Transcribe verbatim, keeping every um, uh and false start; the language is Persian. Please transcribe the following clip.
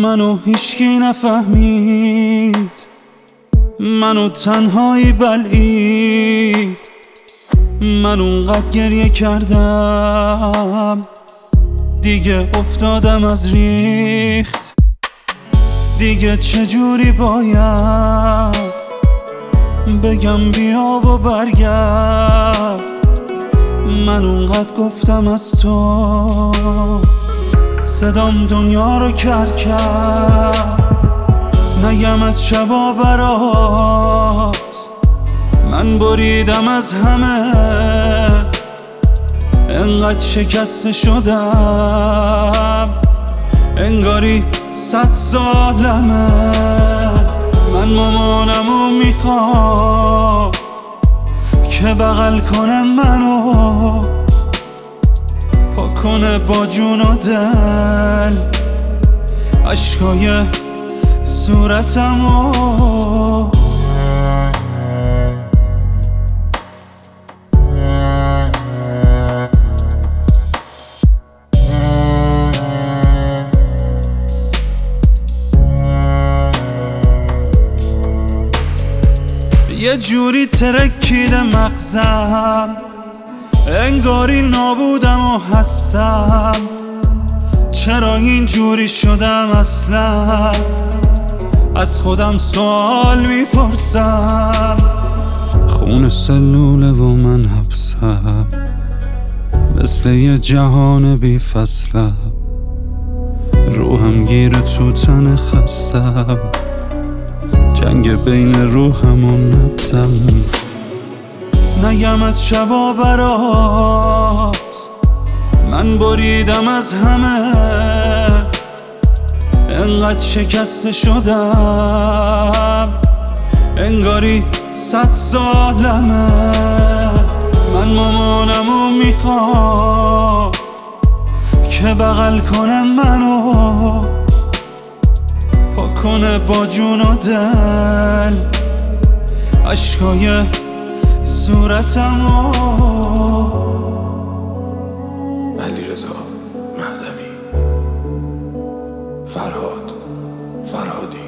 منو هیچکی نفهمید، منو تنهایی بلعید. من اونقدر گریه کردم دیگه افتادم از ریخت. دیگه چجوری باید بگم بیا و برگرد؟ من اونقدر گفتم از تو، صدام دنیا رو کر کرد. نگم از شبا برات من بریدم از همه، انقدر شکسته شدم انگاری صد سالمه. من مامانمو میخوام که بغل کنه منو، پاک کنه با جون و دل عشقای صورتمو. یه جوری ترکیده مغزم، انگاری نابودم و هستم. چرا اینجوری شدم اصلا؟ از خودم سوال میپرسم. خون سلوله و من حبسم، مثل یه جهان بی فصلم. روحم گیره تو تن خستم، جنگ بین روحم و نبضم. نگم از شبا برات من بریدم از همه، انقدر شکسته شدم انگاری صد سالمه. من مامانمو میخوام که بغل کنه منو، پاک کنه با جون و دل عشقای صورتمو. علیرضا مهدوی، فرهاد فرهادی.